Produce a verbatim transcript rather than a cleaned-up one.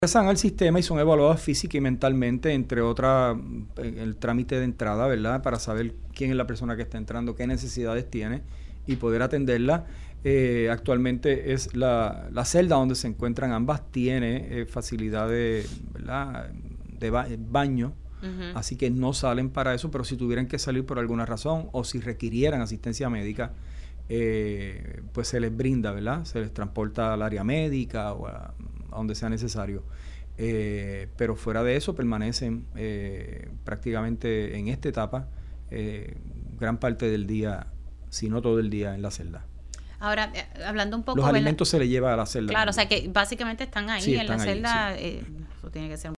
Ingresan al sistema y son evaluadas física y mentalmente, entre otras, el trámite de entrada, ¿verdad? Para saber quién es la persona que está entrando, qué necesidades tiene y poder atenderla. Eh, actualmente es la, la celda donde se encuentran ambas, tiene eh, facilidades, ¿verdad?, de ba- baño, Uh-huh. así que no salen para eso, pero si tuvieran que salir por alguna razón o si requirieran asistencia médica, eh, pues se les brinda, ¿verdad? Se les transporta al área médica o a, a donde sea necesario. Eh, pero fuera de eso permanecen eh, prácticamente en esta etapa eh, gran parte del día, si no todo el día, en la celda. Ahora, eh, hablando un poco... Los ¿verdad? alimentos se les lleva a la celda. Claro, o sea que básicamente están ahí Sí, en están la ahí, celda, sí. eh, eso tiene que ser